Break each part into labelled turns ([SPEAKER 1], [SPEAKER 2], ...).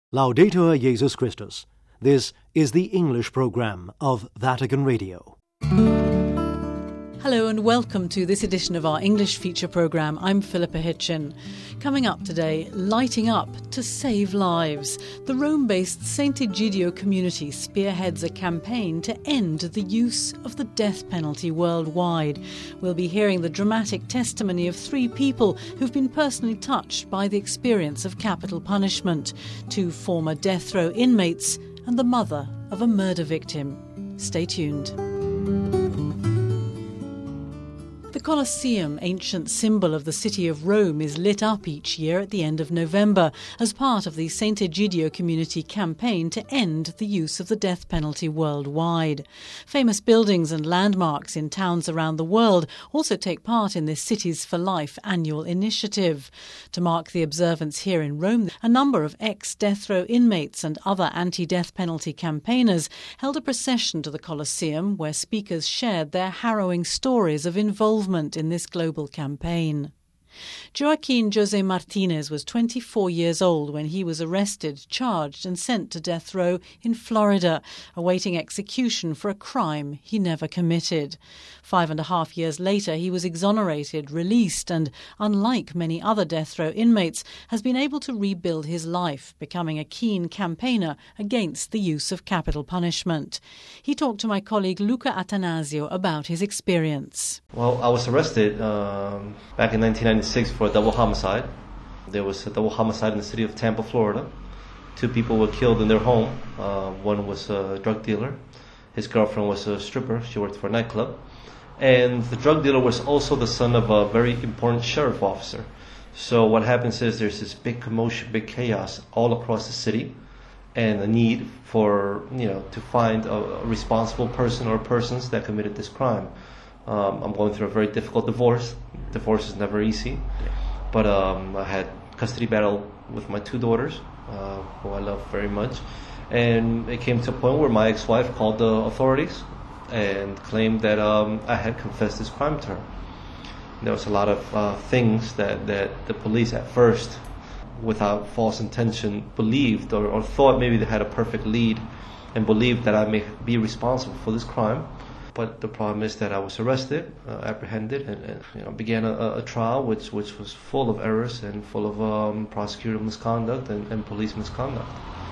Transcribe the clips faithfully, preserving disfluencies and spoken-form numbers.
[SPEAKER 1] Laudetur Jesus Christus. This is the English program of Vatican Radio.
[SPEAKER 2] Hello and welcome to this edition of our English feature programme. I'm Philippa Hitchin. Coming up today, lighting up to save lives. The Rome-based Saint Egidio community spearheads a campaign to end the use of the death penalty worldwide. We'll be hearing the dramatic testimony of three people who've been personally touched by the experience of capital punishment. Two former death row inmates and the mother of a murder victim. Stay tuned. The Colosseum, ancient symbol of the city of Rome, is lit up each year at the end of November as part of the Saint Egidio community campaign to end the use of the death penalty worldwide. Famous buildings and landmarks in towns around the world also take part in this Cities for Life annual initiative. To mark the observance here in Rome, a number of ex-death row inmates and other anti-death penalty campaigners held a procession to the Colosseum where speakers shared their harrowing stories of involvement in this global campaign. Joaquin Jose Martinez was twenty-four years old when he was arrested, charged and sent to death row in Florida, awaiting execution for a crime he never committed. Five and a half years later, he was exonerated, released, and, unlike many other death row inmates, has been able to rebuild his life, becoming a keen campaigner against the use of capital punishment. He talked to my colleague Luca Attanasio about his experience.
[SPEAKER 3] Well, I was arrested um, back in nineteen ninety-six for a double homicide. There was a double homicide in the city of Tampa, Florida. Two people were killed in their home. Uh, one was a drug dealer. His girlfriend was a stripper. She worked for a nightclub. And the drug dealer was also the son of a very important sheriff officer. So what happens is there's this big commotion, big chaos all across the city, and a need for, you know, to find a, a responsible person or persons that committed this crime. Um, I'm going through a very difficult divorce. Divorce is never easy, but um, I had custody battle with my two daughters, uh, who I love very much, and it came to a point where my ex-wife called the authorities and claimed that um, I had confessed this crime to her. There was a lot of uh, things that, that the police at first, without false intention, believed or, or thought maybe they had a perfect lead and believed that I may be responsible for this crime. But the problem is that I was arrested, uh, apprehended, and, and you know, began a, a trial which which was full of errors and full of um, prosecutor misconduct and, and police misconduct.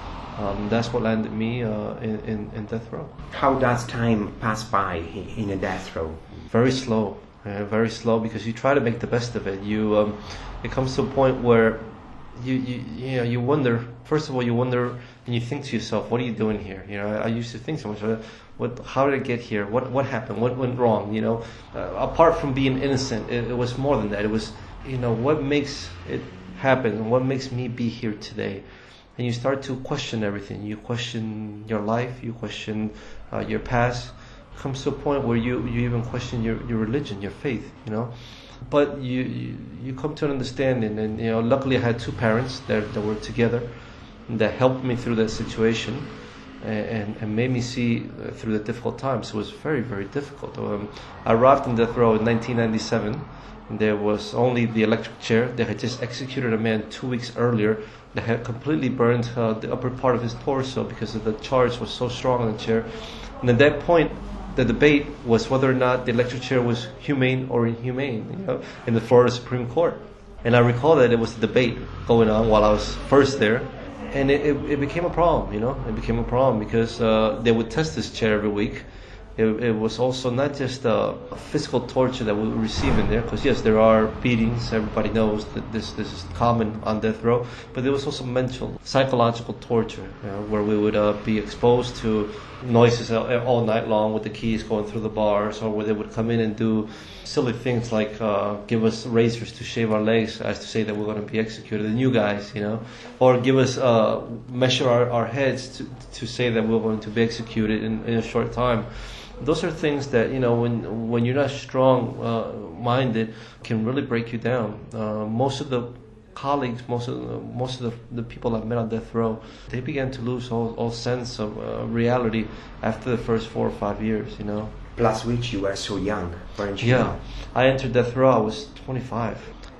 [SPEAKER 3] Um, that's what landed me uh, in, in, in death row.
[SPEAKER 4] How does time pass by in a death row?
[SPEAKER 3] Very slow, uh, very slow, because you try to make the best of it. You, um, it comes to a point where you you you know you wonder. First of all, you wonder and you think to yourself, "What are you doing here?" You know, I, I used to think so much. What, how did I get here? What what happened? What went wrong? You know, uh, apart from being innocent, it, it was more than that. It was, you know, what makes it happen? What makes me be here today? And you start to question everything. You question your life. You question uh, your past. It comes to a point where you, you even question your, your religion, your faith. You know, but you, you you come to an understanding. And you know, luckily I had two parents that that were together that helped me through that situation. And, and made me see uh, through the difficult times. It was very, very difficult. Um, I arrived in death row in nineteen ninety-seven. And there was only the electric chair. They had just executed a man two weeks earlier that had completely burned uh, the upper part of his torso because of the charge was so strong on the chair. And at that point, the debate was whether or not the electric chair was humane or inhumane, you know, in the Florida Supreme Court. And I recall that it was a debate going on while I was first there. And it, it, it became a problem, you know. It became a problem because uh, they would test this chair every week. It, it was also not just uh, a physical torture that we would receive in there, because yes, there are beatings. Everybody knows that this this is common on death row. But there was also mental, psychological torture, you know, where we would uh, be exposed to noises all, all night long with the keys going through the bars, or where they would come in and do silly things like uh, give us razors to shave our legs as to say that we're going to be executed, the new guys, you know, or give us uh, measure our, our heads to to say that we're going to be executed in, in a short time. Those are things that, you know, when when you're not strong uh, minded, can really break you down. Uh, most of the colleagues, most of the, most of the, the people I've met on death row, they began to lose all, all sense of uh, reality after the first four or five years, you know.
[SPEAKER 4] Plus which you were so young, weren't you?
[SPEAKER 3] Yeah, I entered death row, I was twenty-five.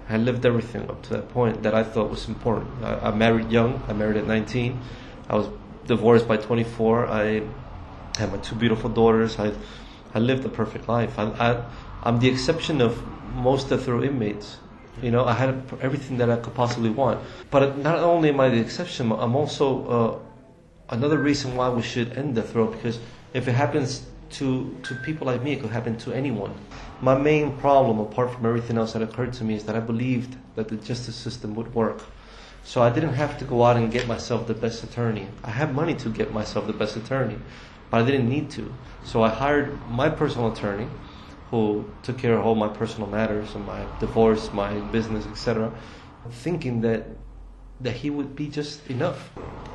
[SPEAKER 3] I had lived everything up to that point that I thought was important. I, I married young. I married at nineteen. I was divorced by twenty-four. I had my two beautiful daughters. I I lived a perfect life. I, I, I'm the exception of most death row inmates. You know, I had everything that I could possibly want. But not only am I the exception, I'm also uh, another reason why we should end death row, because if it happens to, to people like me, it could happen to anyone. My main problem, apart from everything else that occurred to me, is that I believed that the justice system would work. So I didn't have to go out and get myself the best attorney. I had money to get myself the best attorney, but I didn't need to. So I hired my personal attorney, who took care of all my personal matters and my divorce, my business, et cetera, thinking that that he would be just enough.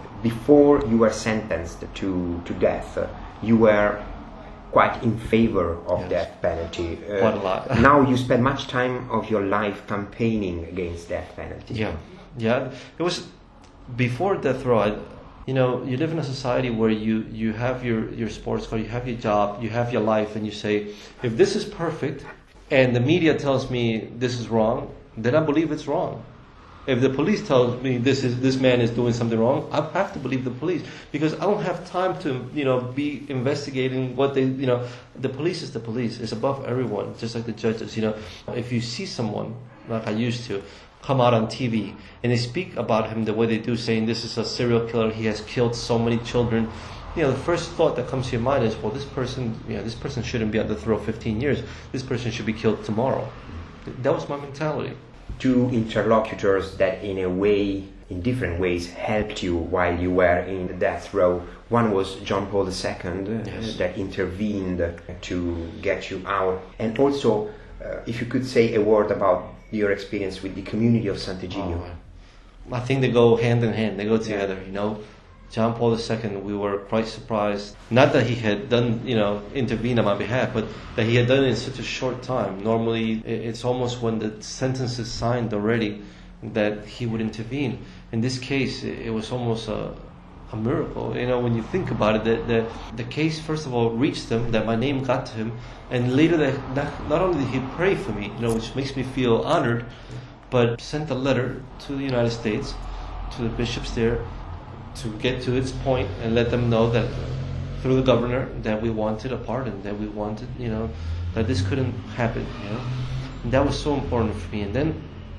[SPEAKER 4] Before you were sentenced to, to death, uh, you were quite in favor of
[SPEAKER 3] Yes.
[SPEAKER 4] death penalty. Uh,
[SPEAKER 3] Quite a lot.
[SPEAKER 4] Now you spend much time of your life campaigning against death penalty.
[SPEAKER 3] Yeah, yeah. It was before death row. I, you know, you live in a society where you, you have your, your sports car, you have your job, you have your life, and you say, if this is perfect, and the media tells me this is wrong, then I believe it's wrong. If the police tells me this is this man is doing something wrong, I have to believe the police, because I don't have time to, you know, be investigating what they, you know, the police is the police. It's above everyone, just like the judges. You know, if you see someone like I used to come out on T V and they speak about him the way they do, saying this is a serial killer, he has killed so many children, you know, the first thought that comes to your mind is, well, this person, you know, this person shouldn't be on the throw fifteen years. This person should be killed tomorrow. That was my mentality.
[SPEAKER 4] Two interlocutors that in a way, in different ways, helped you while you were in the death row. One was John Paul the Second,
[SPEAKER 3] Yes.
[SPEAKER 4] uh, that intervened to get you out. And also, uh, if you could say a word about your experience with the community of Sant'Egidio.
[SPEAKER 3] Oh, I think they go hand in hand. They go together, you know. John Paul the Second, we were quite surprised. Not that he had done, you know, intervened on my behalf, but that he had done it in such a short time. Normally, it's almost when the sentence is signed already that he would intervene. In this case, it was almost a, a miracle. You know, when you think about it, that the, the case, first of all, reached him, that my name got to him, and later that not, not only did he pray for me, you know, which makes me feel honored, but sent a letter to the United States, to the bishops there, to get to its point and let them know that through the governor that we wanted a pardon, that we wanted, you know, that this couldn't happen, you know. And that was so important for me. And then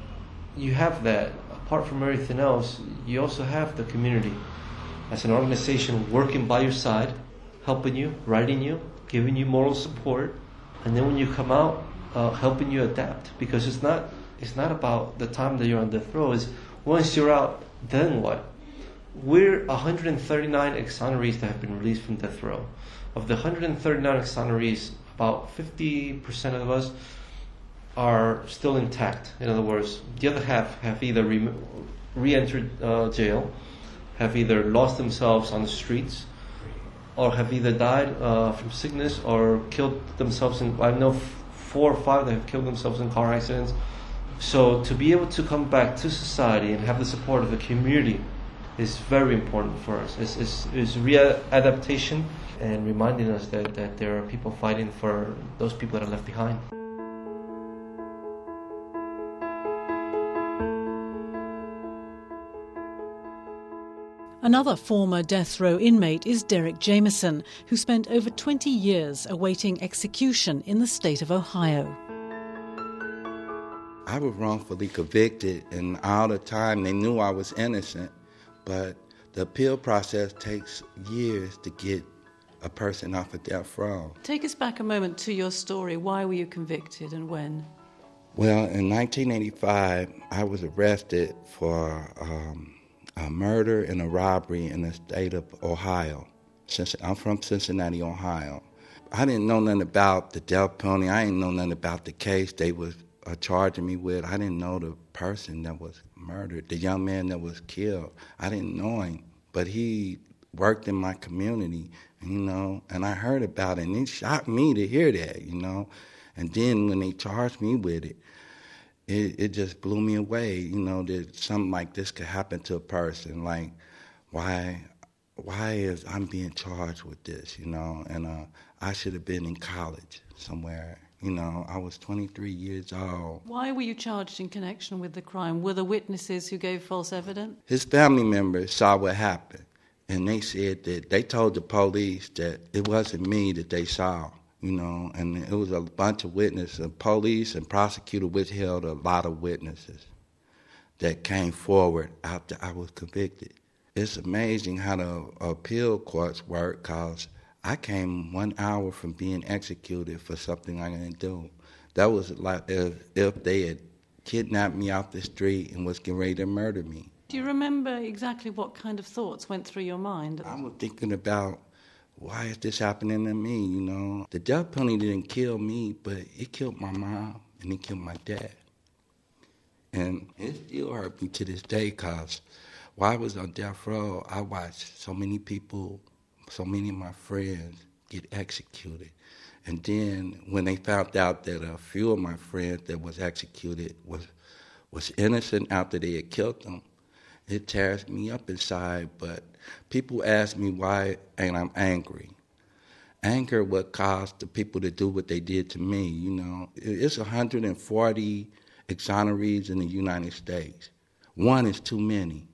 [SPEAKER 3] you have that, apart from everything else, you also have the community as an organization working by your side, helping you, writing you, giving you moral support, and then when you come out, uh, helping you adapt. Because it's not it's not about the time that you're on death row. It's once you're out, then what? We're one hundred thirty-nine exonerees that have been released from death row. Of the one hundred thirty-nine exonerees, about fifty percent of us are still intact. In other words, the other half have either re- re-entered uh, jail, have either lost themselves on the streets, or have either died uh, from sickness or killed themselves in, I know f- four or five that have killed themselves in car accidents. So to be able to come back to society and have the support of the community is very important for us. It's, it's, it's re-adaptation and reminding us that, that there are people fighting for those people that are left behind.
[SPEAKER 2] Another former death row inmate is Derek Jameson, who spent over twenty years awaiting execution in the state of Ohio.
[SPEAKER 5] I was wrongfully convicted, and all the time they knew I was innocent, but the appeal process takes years to get a person off of death row.
[SPEAKER 2] Take us back a moment to your story. Why were you convicted and when?
[SPEAKER 5] Well, in nineteen eighty-five, I was arrested for um, a murder and a robbery in the state of Ohio. Since I'm from Cincinnati, Ohio. I didn't know nothing about the death penalty. I didn't know nothing about the case they was uh, charging me with. I didn't know the person that was murdered, the young man that was killed. I didn't know him, but he worked in my community, you know, and I heard about it, and it shocked me to hear that, you know. And then when they charged me with it, it, it just blew me away, you know, that something like this could happen to a person. Like, why why is I'm being charged with this, you know? And uh, I should have been in college somewhere, You know, I was twenty-three years old.
[SPEAKER 2] Why were you charged in connection with the crime? Were there witnesses who gave false evidence?
[SPEAKER 5] His family members saw what happened, and they said that they told the police that it wasn't me that they saw, you know, and it was a bunch of witnesses. The police and prosecutor withheld a lot of witnesses that came forward after I was convicted. It's amazing how the appeal courts work, because I came one hour from being executed for something I didn't do. That was like if, if they had kidnapped me off the street and was getting ready to murder me.
[SPEAKER 2] Do you remember exactly what kind of thoughts went through your mind?
[SPEAKER 5] I was thinking about, why is this happening to me, you know? The death penalty didn't kill me, but it killed my mom and it killed my dad. And it still hurt me to this day, because while I was on death row, I watched so many people, so many of my friends get executed. And then when they found out that a few of my friends that was executed was was innocent after they had killed them, it tears me up inside. But people ask me why ain't I'm angry. Anger what caused the people to do what they did to me, you know. It's one hundred forty exonerees in the United States. One is too many.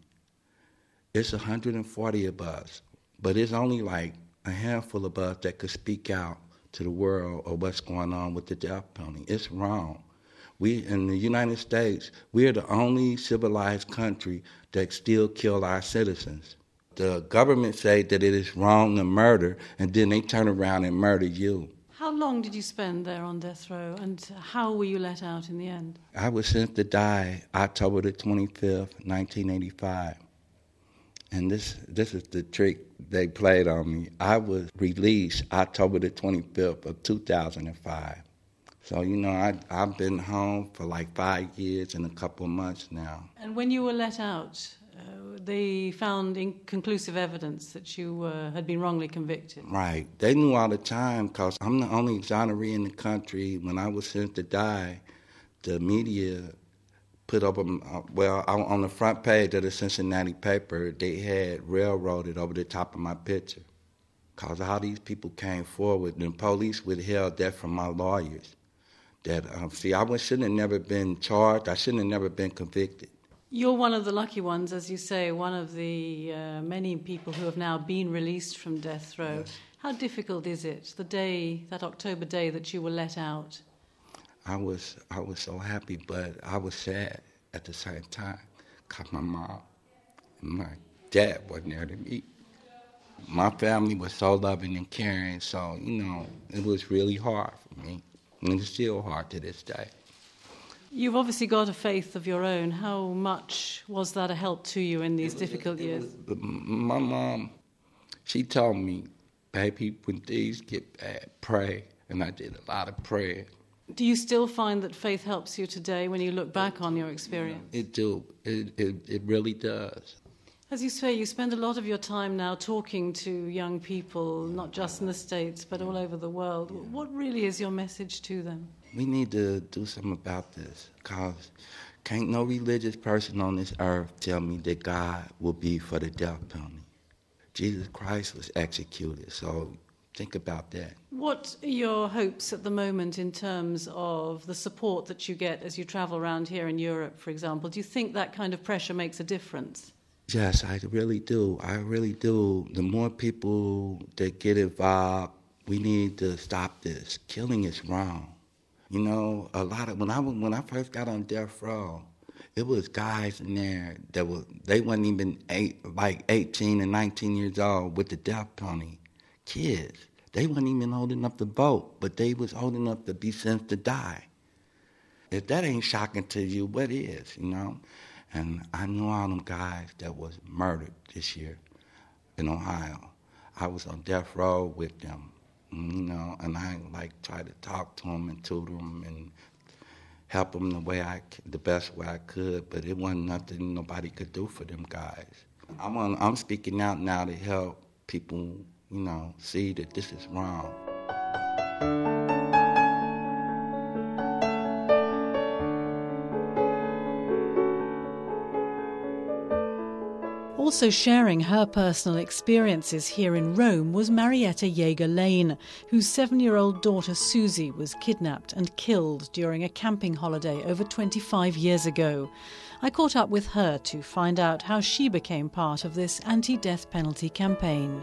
[SPEAKER 5] It's one hundred forty of us, but it's only like a handful of us that could speak out to the world of what's going on with the death penalty. It's wrong. We, in the United States, we're the only civilized country that still kill our citizens. The government say that it is wrong to murder, and then they turn around and murder you.
[SPEAKER 2] How long did you spend there on death row, and how were you let out in the end?
[SPEAKER 5] I was sentenced to die October the twenty-fifth, nineteen eighty-five. And this this is the trick they played on me. I was released October the twenty-fifth of two thousand five. So, you know, I, I've been home for like five years and a couple of months now.
[SPEAKER 2] And when you were let out, uh, they found inconclusive evidence that you uh, had been wrongly convicted.
[SPEAKER 5] Right. They knew all the time, because I'm the only exoneree in the country. When I was sentenced to die, the media put up, a, well, on the front page of the Cincinnati paper, they had railroaded over the top of my picture, because all these people came forward, and the police withheld that from my lawyers. That, um, see, I shouldn't have never been charged. I shouldn't have never been convicted.
[SPEAKER 2] You're one of the lucky ones, as you say, one of the uh, many people who have now been released from death row.
[SPEAKER 5] Yes.
[SPEAKER 2] How difficult is it, the day, that October day that you were let out?
[SPEAKER 5] I was I was so happy, but I was sad at the same time, because my mom and my dad wasn't there to meet. My family was so loving and caring, so, you know, it was really hard for me, and it's still hard to this day.
[SPEAKER 2] You've obviously got a faith of your own. How much was that a help to you in these difficult
[SPEAKER 5] It
[SPEAKER 2] years?
[SPEAKER 5] was- my mom, she told me, baby, when things get bad, pray, and I did a lot of praying.
[SPEAKER 2] Do you still find that faith helps you today when you look back on your experience?
[SPEAKER 5] It do. It, it, it really does.
[SPEAKER 2] As you say, you spend a lot of your time now talking to young people, not just in the States, but all over the world. What really is your message to them?
[SPEAKER 5] We need to do something about this, because can't no religious person on this earth tell me that God will be for the death penalty. Jesus Christ was executed, so think about that.
[SPEAKER 2] What are your hopes at the moment in terms of the support that you get as you travel around here in Europe, for example? Do you think that kind of pressure makes a difference?
[SPEAKER 5] Yes, I really do. I really do. The more people that get involved, we need to stop this. Killing is wrong. You know, a lot of when I when I first got on death row, it was guys in there that were they wasn't even eight, like eighteen and nineteen years old with the death penalty. Kids, they wasn't even old enough to vote, but they was old enough to be sentenced to die. If that ain't shocking to you, what is? You know. And I knew all them guys that was murdered this year in Ohio. I was on death row with them, you know, and I like tried to talk to them and tutor them and help them the way I, the best way I could. But it wasn't nothing nobody could do for them guys. I'm on, I'm speaking out now to help people, you know, see that this is wrong.
[SPEAKER 2] Also sharing her personal experiences here in Rome was Marietta Jaeger Lane, whose seven-year-old daughter Susie was kidnapped and killed during a camping holiday over twenty-five years ago. I caught up with her to find out how she became part of this anti-death penalty campaign.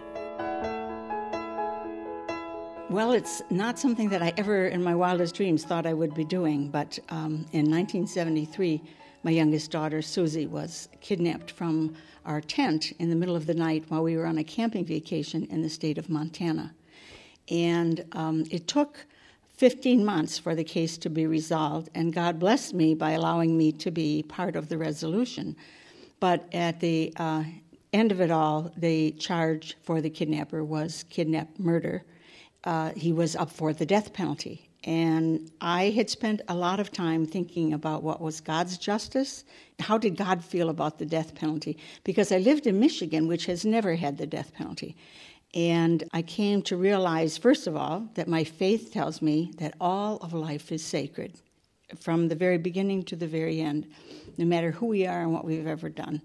[SPEAKER 6] Well, it's not something that I ever in my wildest dreams thought I would be doing, but um, in nineteen seventy-three, my youngest daughter, Susie, was kidnapped from our tent in the middle of the night while we were on a camping vacation in the state of Montana. And um, it took fifteen months for the case to be resolved, and God blessed me by allowing me to be part of the resolution. But at the uh, end of it all, the charge for the kidnapper was kidnap murder. Uh, he was up for the death penalty. And I had spent a lot of time thinking about what was God's justice. How did God feel about the death penalty? Because I lived in Michigan, which has never had the death penalty. And I came to realize, first of all, that my faith tells me that all of life is sacred, from the very beginning to the very end, no matter who we are and what we've ever done.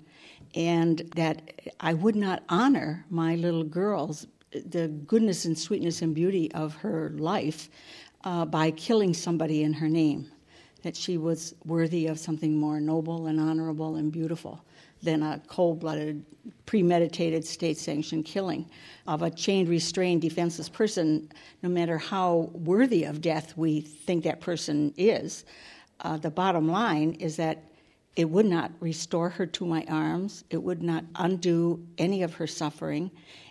[SPEAKER 6] And that I would not honor my little girls, the goodness and sweetness and beauty of her life, uh, by killing somebody in her name, that she was worthy of something more noble and honorable and beautiful than a cold-blooded, premeditated, state-sanctioned killing of a chained, restrained, defenseless person. No matter how worthy of death we think that person is, uh, the bottom line is that it would not restore her to my arms, it would not undo any of her suffering,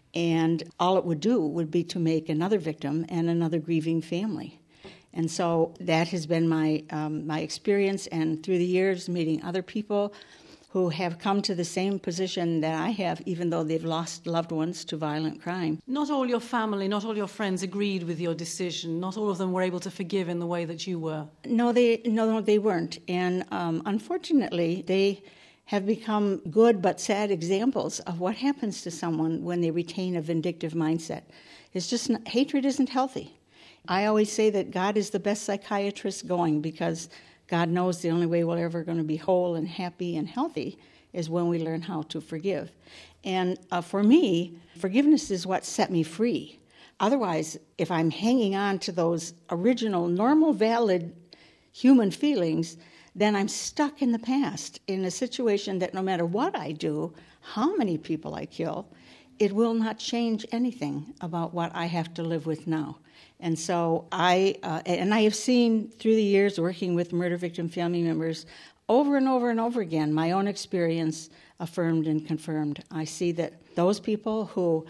[SPEAKER 6] and all it would do would be to make another victim and another grieving family. And so that has been my um, my experience, and through the years, meeting other people who have come to the same position that I have, even though they've lost loved ones to violent crime.
[SPEAKER 2] Not all your family, not all your friends agreed with your decision. Not all of them were able to forgive in the way that you were.
[SPEAKER 6] No, they no, no they weren't. And um, unfortunately, they have become good but sad examples of what happens to someone when they retain a vindictive mindset. It's just not, hatred isn't healthy. I always say that God is the best psychiatrist going, because God knows the only way we're ever going to be whole and happy and healthy is when we learn how to forgive. And uh, for me, forgiveness is what set me free. Otherwise, if I'm hanging on to those original, normal, valid human feelings, then I'm stuck in the past in a situation that no matter what I do, how many people I kill, it will not change anything about what I have to live with now. And so I, uh, and I have seen through the years working with murder victim family members over and over and over again, my own experience affirmed and confirmed. I see that those people who,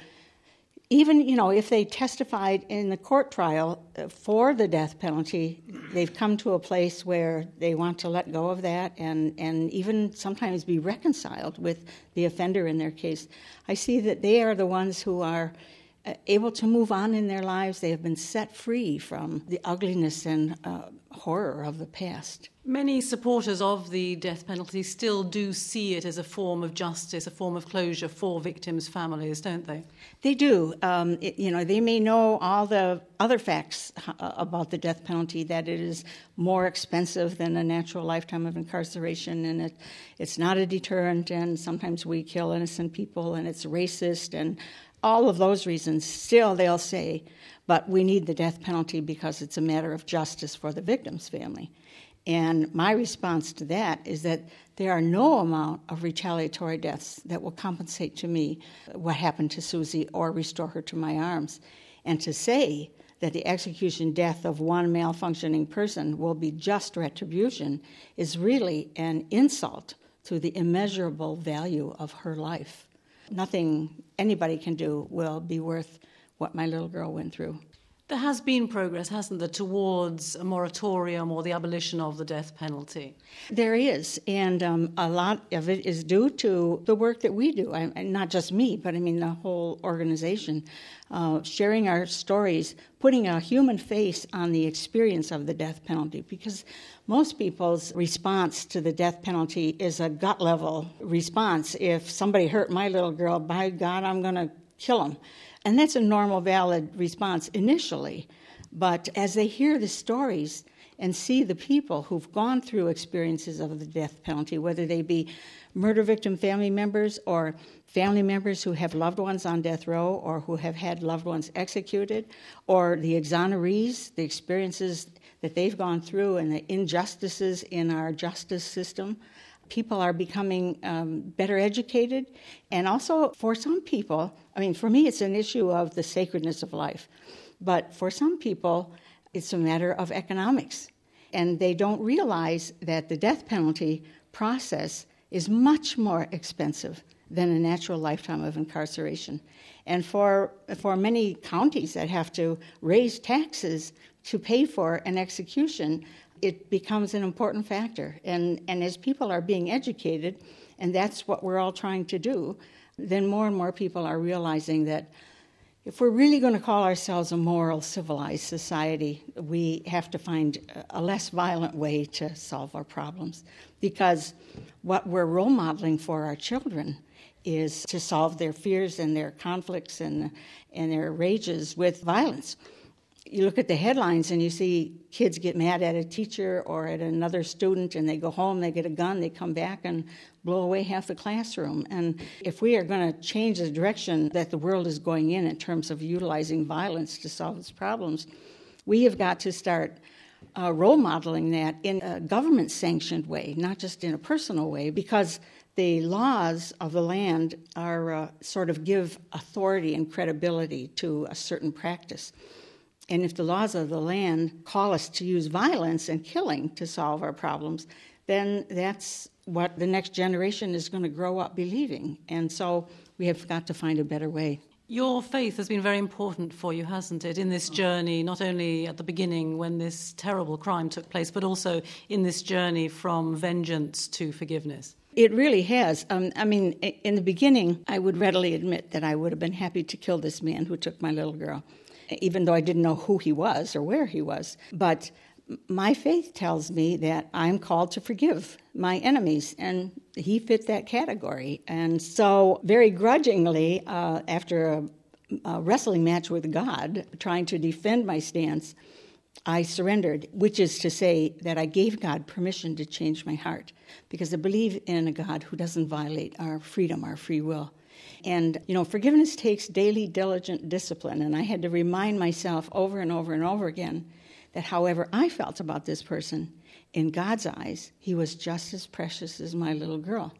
[SPEAKER 6] even, you know, if they testified in the court trial for the death penalty, they've come to a place where they want to let go of that and, and even sometimes be reconciled with the offender in their case. I see that they are the ones who are able to move on in their lives. They have been set free from the ugliness and uh, horror of the past.
[SPEAKER 2] Many supporters of the death penalty still do see it as a form of justice, a form of closure for victims' families, don't they?
[SPEAKER 6] They do. Um, it, you know, they may know all the other facts uh, about the death penalty, that it is more expensive than a natural lifetime of incarceration, and it, it's not a deterrent, and sometimes we kill innocent people, and it's racist, and all of those reasons. Still, they'll say, but we need the death penalty because it's a matter of justice for the victim's family. And my response to that is that there are no amount of retaliatory deaths that will compensate to me what happened to Susie or restore her to my arms. And to say that the execution death of one malfunctioning person will be just retribution is really an insult to the immeasurable value of her life. Nothing anybody can do will be worth what my little girl went through.
[SPEAKER 2] There has been progress, hasn't there, towards a moratorium or the abolition of the death penalty?
[SPEAKER 6] There is, and um, a lot of it is due to the work that we do. I, not just me, but I mean the whole organization, uh, sharing our stories, putting a human face on the experience of the death penalty, because most people's response to the death penalty is a gut-level response. If somebody hurt my little girl, by God, I'm going to kill him. And that's a normal, valid response initially. But as they hear the stories and see the people who've gone through experiences of the death penalty, whether they be murder victim family members or family members who have loved ones on death row or who have had loved ones executed, or the exonerees, the experiences that they've gone through and the injustices in our justice system. People are becoming um, better educated. And also, for some people, I mean, for me, it's an issue of the sacredness of life. But for some people, it's a matter of economics. And they don't realize that the death penalty process is much more expensive than a natural lifetime of incarceration. And for for many counties that have to raise taxes to pay for an execution, it becomes an important factor. And, and as people are being educated, and that's what we're all trying to do, then more and more people are realizing that if we're really going to call ourselves a moral, civilized society, we have to find a less violent way to solve our problems. Because what we're role modeling for our children is to solve their fears and their conflicts and, and their rages with violence. You look at the headlines and you see kids get mad at a teacher or at another student, and they go home, they get a gun, they come back and blow away half the classroom. And if we are going to change the direction that the world is going in in terms of utilizing violence to solve its problems, we have got to start uh, role modeling that in a government-sanctioned way, not just in a personal way, because the laws of the land are uh, sort of give authority and credibility to a certain practice. And if the laws of the land call us to use violence and killing to solve our problems, then that's what the next generation is going to grow up believing. And so we have got to find a better way.
[SPEAKER 2] Your faith has been very important for you, hasn't it, in this journey, not only at the beginning when this terrible crime took place, but also in this journey from vengeance to forgiveness?
[SPEAKER 6] It really has. Um, I mean, in the beginning, I would readily admit that I would have been happy to kill this man who took my little girl, even though I didn't know who he was or where he was. But my faith tells me that I'm called to forgive my enemies, and he fit that category. And so very grudgingly, uh, after a, a wrestling match with God, trying to defend my stance, I surrendered, which is to say that I gave God permission to change my heart, because I believe in a God who doesn't violate our freedom, our free will. And, you know, forgiveness takes daily, diligent discipline, and I had to remind myself over and over and over again that however I felt about this person, in God's eyes, he was just as precious as my little girl.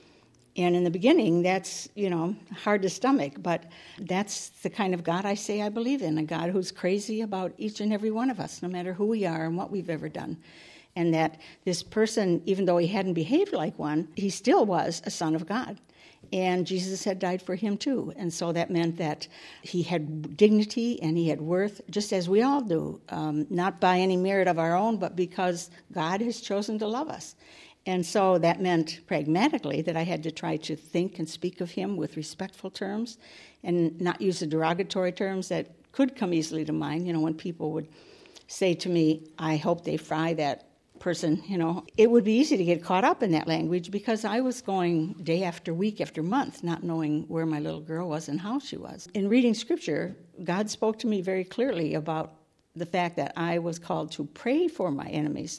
[SPEAKER 6] And in the beginning, that's, you know, hard to stomach, but that's the kind of God I say I believe in, a God who's crazy about each and every one of us, no matter who we are and what we've ever done. And that this person, even though he hadn't behaved like one, he still was a son of God. And Jesus had died for him too. And so that meant that he had dignity and he had worth, just as we all do, um, not by any merit of our own, but because God has chosen to love us. And so that meant pragmatically that I had to try to think and speak of him with respectful terms and not use the derogatory terms that could come easily to mind. You know, when people would say to me, I hope they fry that person, you know, it would be easy to get caught up in that language because I was going day after week after month, not knowing where my little girl was and how she was. In reading scripture, God spoke to me very clearly about the fact that I was called to pray for my enemies.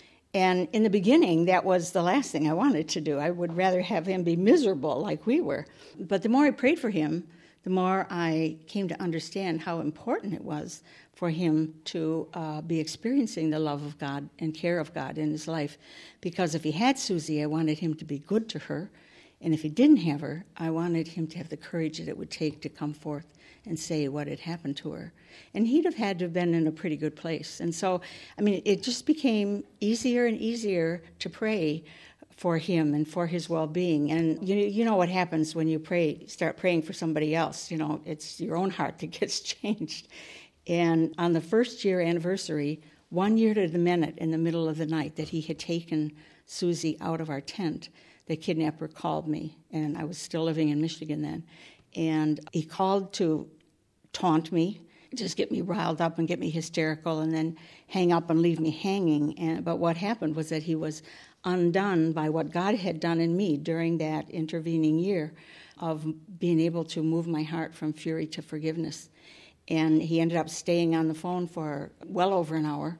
[SPEAKER 6] And in the beginning, that was the last thing I wanted to do. I would rather have him be miserable like we were. But the more I prayed for him, the more I came to understand how important it was for him to uh, be experiencing the love of God and care of God in his life. Because if he had Susie, I wanted him to be good to her. And if he didn't have her, I wanted him to have the courage that it would take to come forth and say what had happened to her. And he'd have had to have been in a pretty good place. And so, I mean, it just became easier and easier to pray for him and for his well-being. And you you know what happens when you pray, start praying for somebody else. You know, it's your own heart that gets changed. And on the first year anniversary, one year to the minute in the middle of the night that he had taken Susie out of our tent, the kidnapper called me, and I was still living in Michigan then. And he called to taunt me, just get me riled up and get me hysterical and then hang up and leave me hanging. And, but what happened was that he was undone by what God had done in me during that intervening year of being able to move my heart from fury to forgiveness. And he ended up staying on the phone for well over an hour.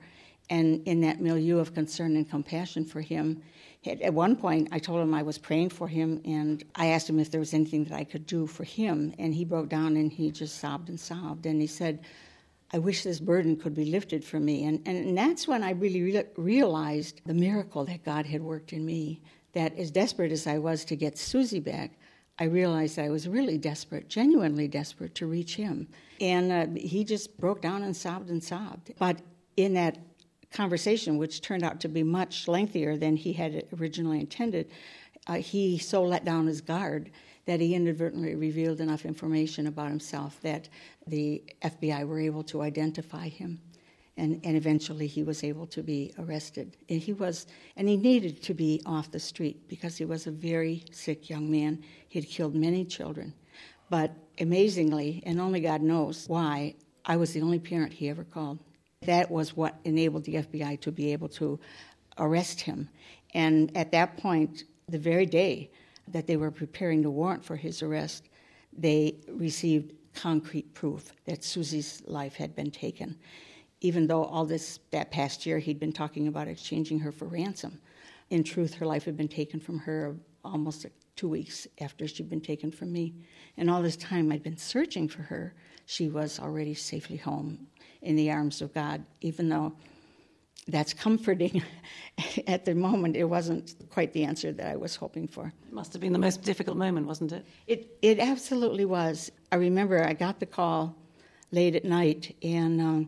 [SPEAKER 6] And in that milieu of concern and compassion for him, at one point I told him I was praying for him, and I asked him if there was anything that I could do for him, and he broke down and he just sobbed and sobbed, and he said, I wish this burden could be lifted from me. And, and that's when I really re- realized the miracle that God had worked in me, that as desperate as I was to get Susie back, I realized I was really desperate, genuinely desperate to reach him. And uh, he just broke down and sobbed and sobbed. But in that conversation, which turned out to be much lengthier than he had originally intended, uh, he so let down his guard that he inadvertently revealed enough information about himself that the F B I were able to identify him. And, and eventually he was able to be arrested. And he was, and he needed to be off the street because he was a very sick young man. He had killed many children. But amazingly, and only God knows why, I was the only parent he ever called. That was what enabled the F B I to be able to arrest him. And at that point, the very day that they were preparing the warrant for his arrest, they received concrete proof that Susie's life had been taken. Even though all this, that past year, he'd been talking about exchanging her for ransom. In truth, her life had been taken from her almost two weeks after she'd been taken from me. And all this time I'd been searching for her. She was already safely home in the arms of God, even though that's comforting. At the moment, it wasn't quite the answer that I was hoping for.
[SPEAKER 2] It must have been the most difficult moment, wasn't it?
[SPEAKER 6] It, it absolutely was. I remember I got the call late at night, and um,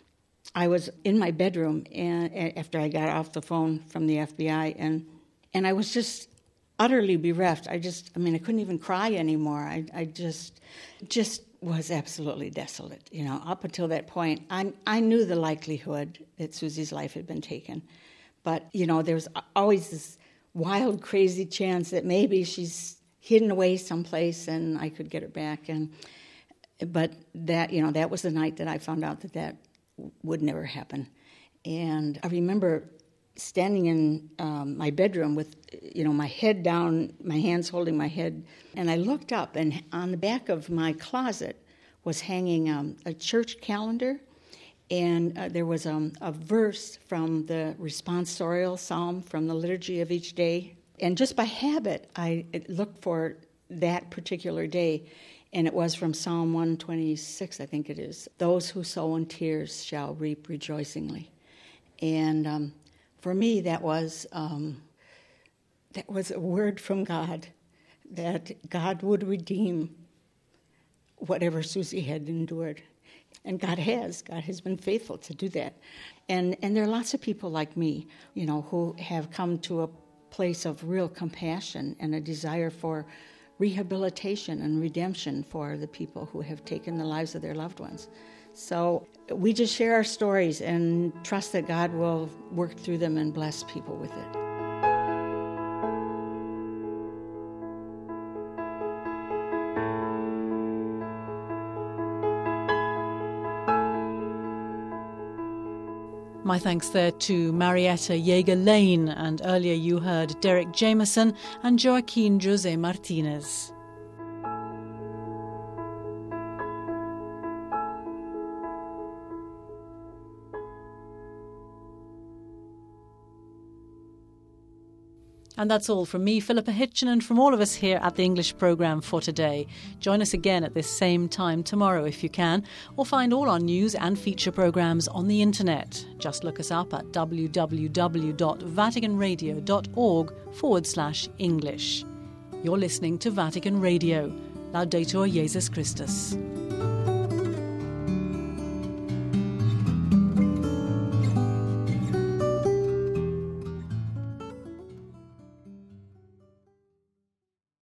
[SPEAKER 6] I was in my bedroom and after I got off the phone from the F B I, and and I was just utterly bereft. I just, I mean, I couldn't even cry anymore. I, I just, just was absolutely desolate. You know, up until that point, I I knew the likelihood that Susie's life had been taken, but you know, there was always this wild, crazy chance that maybe she's hidden away someplace and I could get her back. And but that, you know, that was the night that I found out that that would never happen. And I remember standing in um, my bedroom with, you know, my head down, my hands holding my head, and I looked up, and on the back of my closet was hanging um, a church calendar, and uh, there was um, a verse from the responsorial psalm from the liturgy of each day. And just by habit, I looked for that particular day, and it was from Psalm one twenty-six, I think it is. Those who sow in tears shall reap rejoicingly. And um, for me, that was um, that was a word from God, that God would redeem whatever Susie had endured. And God has. God has been faithful to do that. And and there are lots of people like me, you know, who have come to a place of real compassion and a desire for rehabilitation and redemption for the people who have taken the lives of their loved ones. So we just share our stories and trust that God will work through them and bless people with it.
[SPEAKER 2] My thanks there to Marietta Jaeger-Lane, and earlier you heard Derek Jameson and Joaquin Jose Martinez. And that's all from me, Philippa Hitchen, and from all of us here at the English programme for today. Join us again at this same time tomorrow if you can, or find all our news and feature programmes on the internet. Just look us up at www.vaticanradio.org forward slash English. You're listening to Vatican Radio. Laudetur Jesus Christus.